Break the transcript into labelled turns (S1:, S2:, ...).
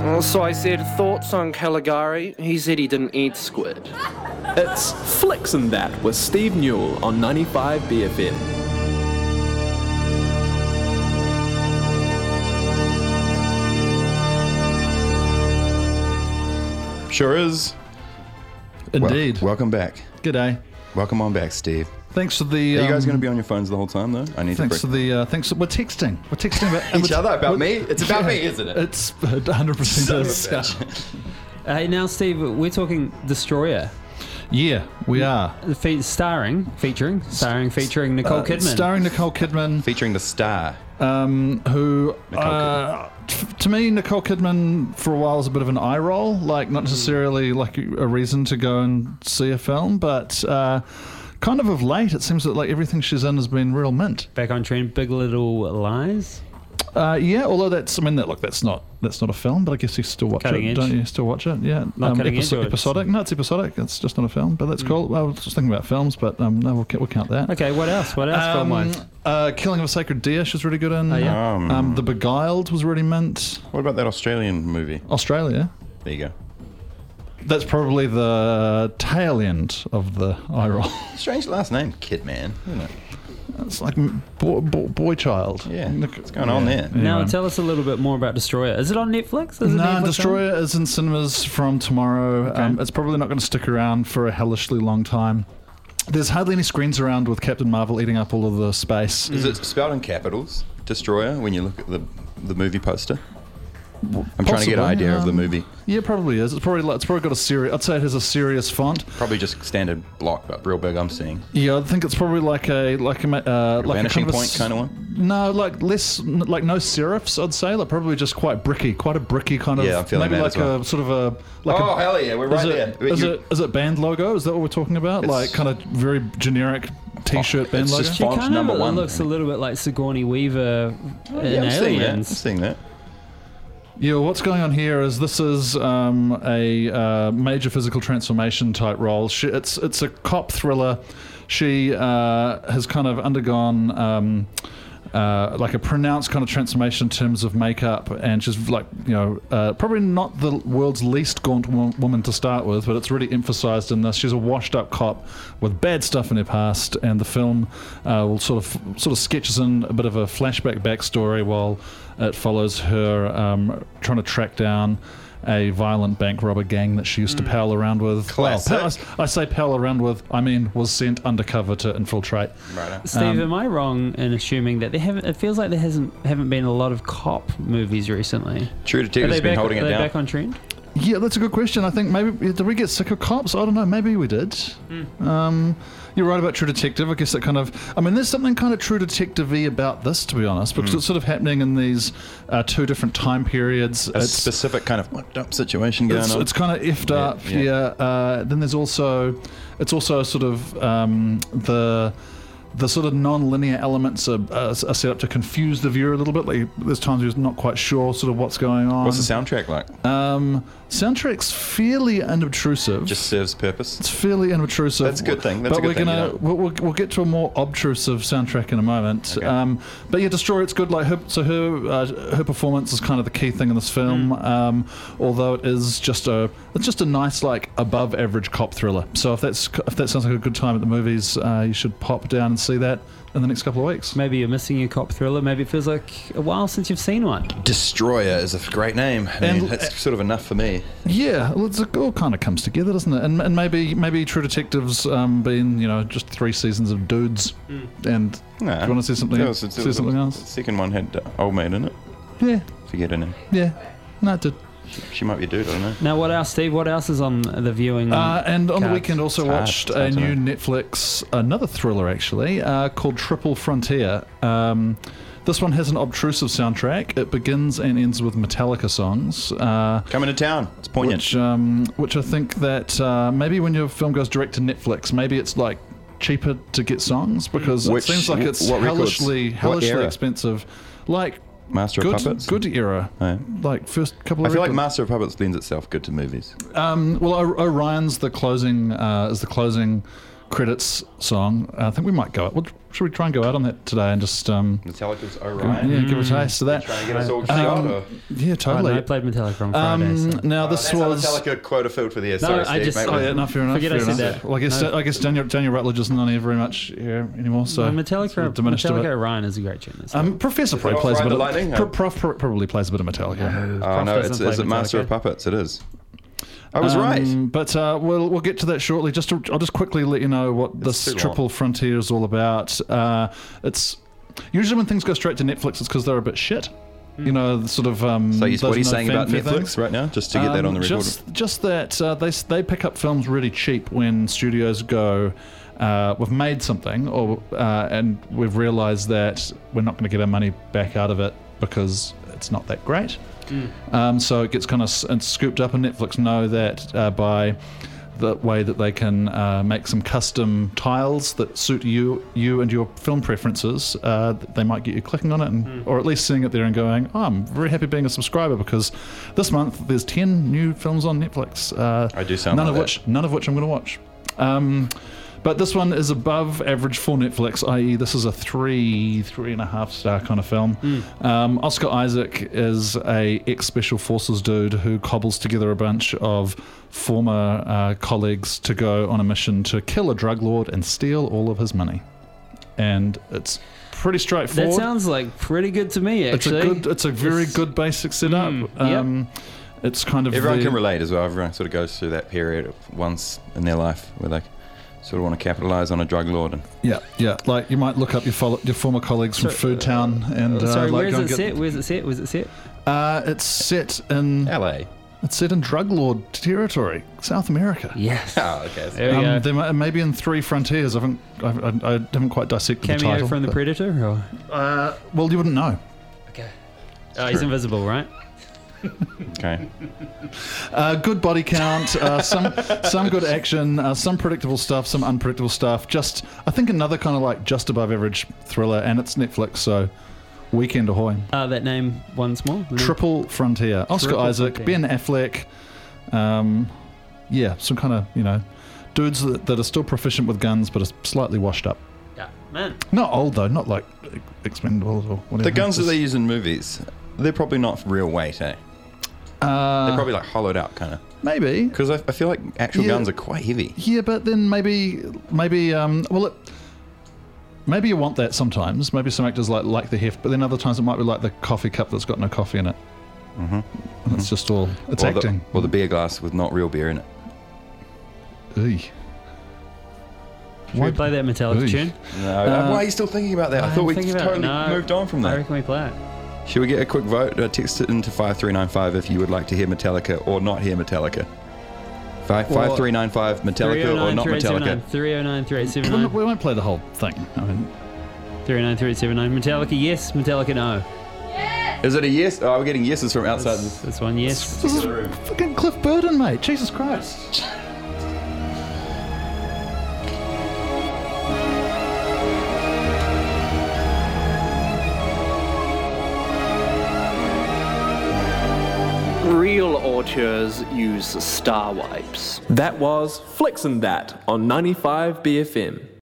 S1: So I said, thoughts on Caligari? He said he didn't eat squid.
S2: It's Flicks and That with Steve Newell on 95 BFM.
S3: Sure is.
S4: Indeed.
S3: Welcome back.
S4: G'day.
S3: Welcome on back, Steve.
S4: Thanks for the.
S3: Are you guys going to be on your phones the whole time, though? I need
S4: Thanks
S3: to.
S4: for the. Thanks. We're texting. We're texting about
S3: Each other about me. It's about me, isn't it?
S4: It's 100% is.
S5: Hey, now, Steve, we're talking Destroyer.
S4: Yeah, we are.
S5: Featuring Nicole Kidman.
S4: Starring Nicole Kidman,
S3: Featuring the star.
S4: who
S3: Nicole
S4: to me, Nicole Kidman for a while was a bit of an eye roll, like not necessarily like a reason to go and see a film, but kind of late, it seems that like everything she's in has been real mint.
S5: Back on trend, Big Little Lies.
S4: Yeah, although that's not a film, but I guess you still watch
S5: Cutting
S4: it,
S5: edge.
S4: don't you? Still watch it, yeah.
S5: Not cutting edge, or it's-
S4: episodic. No, it's episodic. It's just not a film, but that's cool. I was just thinking about films, but no, we'll count that.
S5: Okay, what else? What else film-wise?
S4: Killing of a Sacred Deer, she's really good in.
S5: Oh, yeah.
S4: The Beguiled was really mint.
S3: What about that Australian movie?
S4: Australia.
S3: There you go.
S4: That's probably the tail end of the eye roll.
S3: Strange last name, Kidman, isn't it?
S4: It's like boy child.
S3: Yeah. What's going on there?
S5: Now,
S4: Anyway.
S5: tell us a little bit more about Destroyer. Is it on Netflix? Is it
S4: No,
S5: Netflix
S4: Destroyer is in cinemas from tomorrow.
S5: Okay.
S4: It's probably not going to stick around for a hellishly long time. There's hardly any screens around with Captain Marvel eating up all of the space.
S3: Is it spelled in capitals, Destroyer, when you look at the movie poster? I'm trying to get an
S4: Possibly,
S3: idea of the movie.
S4: Yeah, probably is. It's probably got a serious. I'd say it has a serious font.
S3: Probably just standard block, but real big. I'm seeing.
S4: Yeah, I think it's probably like a
S3: Vanishing
S4: kind of
S3: point kind of one.
S4: No, like less, like no serifs. I'd say, like probably just quite a bricky kind of.
S3: Yeah, I'm feeling
S4: maybe
S3: that
S4: like
S3: as well.
S4: a sort of a. Like
S3: Oh, hell yeah, we're right there.
S4: Is it band logo? Is that what we're talking about?
S3: It's-
S4: Like kind of very generic T-shirt band
S3: it's
S4: logo.
S3: just
S5: She
S3: font
S5: kind
S3: number
S5: of
S3: one.
S5: looks a little bit like Sigourney Weaver in
S3: I'm seeing that. I'm
S5: Aliens.
S3: seeing that.
S4: Yeah, what's going on here is this is a major physical transformation type role. It's a cop thriller. She has kind of undergone like a pronounced kind of transformation in terms of makeup, and she's like, probably not the world's least gaunt woman to start with, but it's really emphasized in this. She's a washed-up cop with bad stuff in her past, and the film will sort of sketches in a bit of a flashback backstory while it follows her trying to track down a violent bank robber gang that she used to pal around with.
S3: Classic.
S4: Well, I say pal around with, I mean was sent undercover to infiltrate.
S3: Right.
S5: Steve, am I wrong in assuming that it feels like there haven't been a lot of cop movies recently?
S3: True
S5: Are
S3: Detective's
S5: they
S3: been
S5: back,
S3: holding
S5: are
S3: it
S5: they
S3: down.
S5: back on trend?
S4: Yeah, that's a good question. I think maybe, did we get sick of cops? I don't know, maybe we did. You're right about True Detective. I guess that kind of, there's something kind of True Detective-y about this, to be honest, because it's sort of happening in these two different time periods.
S3: A specific kind of fucked up situation going on.
S4: It's kind of effed up, yeah. Then there's also, it's also sort of the sort of non-linear elements are set up to confuse the viewer a little bit. Like there's times you're not quite sure sort of what's going on.
S3: What's the soundtrack like?
S4: Soundtrack's fairly unobtrusive.
S3: Just serves purpose.
S4: It's fairly unobtrusive.
S3: That's a good thing. That's
S4: but
S3: a good
S4: we're
S3: thing,
S4: gonna we'll get to a more obtrusive soundtrack in a moment.
S3: Okay.
S4: But yeah, Destroyer, it's good. Like her performance is kind of the key thing in this film. Although it is just a nice like above average cop thriller. So if that sounds like a good time at the movies, you should pop down and see that in the next couple of weeks.
S5: Maybe you're missing your cop thriller. Maybe it feels like a while since you've seen one.
S3: Destroyer is a great name. I mean, that's sort of enough for me.
S4: Yeah, well, it all kind of comes together, doesn't it? And maybe True Detective's been just 3 seasons of dudes. And
S3: Nah.
S4: do you want to see something? See something
S3: The
S4: else?
S3: second one had Old Maid in it.
S4: Yeah,
S3: Forget her name.
S4: yeah. No, it did.
S3: She might be a dude, I don't know.
S5: Now, what else, Steve? What else is on the viewing?
S4: And on the
S5: cards?
S4: weekend also
S3: It's hard.
S4: watched
S3: It's hard
S4: a
S3: to
S4: new
S3: know.
S4: Netflix, another thriller actually, called Triple Frontier. This one has an obtrusive soundtrack. It begins and ends with Metallica songs.
S3: Coming to town. It's poignant.
S4: Which I think that maybe when your film goes direct to Netflix, maybe it's like cheaper to get songs because
S3: Which-
S4: it seems like it's
S3: what records?
S4: hellishly
S3: What era?
S4: expensive. Like
S3: Master of Puppets?
S4: good era.
S3: Yeah.
S4: Like first couple
S3: I
S4: of
S3: feel like
S4: records.
S3: Master of Puppets lends itself good to movies.
S4: Well, Orion's the closing is the closing credits song. I think we might go. Well, should we try and go out on that today and just
S3: Metallica's Orion.
S4: yeah, give a taste of that?
S3: Trying to get us all shot. Or?
S4: Yeah, totally.
S5: I played Metallica on Friday. So.
S4: Now this
S3: That's
S4: was.
S3: a Metallica quota filled for the air.
S5: No,
S3: Sorry,
S5: I
S3: Steve,
S5: just-
S3: mate.
S4: Oh yeah, no, fair enough.
S5: Forget
S4: fair
S5: I said
S4: enough.
S5: that.
S4: Well, I guess Daniel Rutledge isn't on here very much here anymore, so
S5: Well,
S4: sort
S5: Metallica,
S4: of diminished a
S5: Metallica
S4: bit.
S5: Orion is a great tune. That's
S4: Professor
S3: it
S4: probably
S3: off
S4: plays a
S3: Ride
S4: bit
S3: the
S4: of
S3: Lightning?
S4: Prof probably plays a bit of Metallica.
S3: Oh no,
S5: Prof doesn't
S3: is
S5: play
S3: it Master of
S5: Metallica.
S3: Puppets? It is. I was right.
S4: But we'll get to that shortly. I'll just quickly let you know what this
S3: too long.
S4: Triple Frontier is all about. It's usually when things go straight to Netflix, it's because they're a bit shit. You know, sort of.
S3: So what are you
S4: those
S3: saying about
S4: fanfare
S3: Netflix
S4: things.
S3: right now? Just to get that on the record.
S4: Just that they pick up films really cheap when studios go, we've made something, and we've realised that we're not going to get our money back out of it because it's not that great. So it gets kind of scooped up, and Netflix know that by the way that they can make some custom tiles that suit you and your film preferences, they might get you clicking on it, or at least seeing it there and going, oh, I'm very happy being a subscriber because this month there's 10 new films on Netflix.
S3: I do sound
S4: none
S3: like
S4: of
S3: that.
S4: None of which I'm going to watch. But this one is above average for Netflix, i.e. this is a 3.5 star kind of film. Oscar Isaac is a ex-Special Forces dude who cobbles together a bunch of former colleagues to go on a mission to kill a drug lord and steal all of his money. And it's pretty straightforward.
S5: That sounds like pretty good to me, actually.
S4: It's a very good basic setup.
S5: Yep.
S4: It's kind of
S3: Everyone can relate as well. Everyone sort of goes through that period once in their life where they sort of want to capitalise on a drug lord. And
S4: Yeah. Like you might look up your former colleagues from Food Town and
S5: Sorry,
S4: like
S5: where
S4: go
S5: is
S4: and
S5: it set? Where's it set? Was it set?
S4: It's set in
S3: LA.
S4: It's set in drug lord territory, South America.
S5: Yes.
S3: Oh, okay.
S5: There we go.
S4: There maybe in 3 frontiers. I haven't quite dissected the
S5: Cameo
S4: title.
S5: from the
S4: but-
S5: Predator? Or?
S4: Well, you wouldn't know.
S5: Okay. Oh, he's invisible, right?
S3: Okay.
S4: Good body count, some good action, some predictable stuff, some unpredictable stuff. Just, I think another kind of like just above average thriller, and it's Netflix, so Weekend ahoy.
S5: That name once more.
S4: Triple Frontier. Oscar
S5: Triple
S4: Isaac,
S5: Frontier.
S4: Ben Affleck. Yeah, some kind of, dudes that are still proficient with guns but are slightly washed up.
S5: Yeah, man.
S4: Not old though, not like Expendables or whatever.
S3: The guns that
S4: Just-
S3: they use in movies, they're probably not real weight, eh? They're probably like hollowed out, kind of.
S4: Maybe.
S3: Because I feel like actual
S4: Yeah.
S3: guns are quite heavy.
S4: Yeah, but then maybe maybe you want that sometimes. Maybe some actors like the heft, but then other times it might be like the coffee cup that's got no coffee in it. And it's just all it's
S3: Or
S4: acting.
S3: or the beer glass with not real beer in it.
S4: Eey.
S5: Should we play that Metallica
S4: Ooh.
S5: tune?
S3: No, why are you still thinking about that? I
S5: I'm
S3: thought we
S5: thinking about it.
S3: totally
S5: No,
S3: moved on from
S5: I
S3: that.
S5: reckon we play it.
S3: Should we get a quick vote? Text it into 5395 if you would like to hear Metallica or not hear Metallica. 5395 Metallica or not Metallica.
S5: 309-3879.
S4: We won't play the whole thing. I mean,
S5: 309-3879. Metallica, yes. Metallica, no.
S3: Is it a yes? Oh, we're getting yeses from outside.
S5: This one, yes.
S4: this is fucking Cliff Burton, mate. Jesus Christ.
S1: Real auteurs use star wipes.
S2: That was Flicks and That on 95 BFM.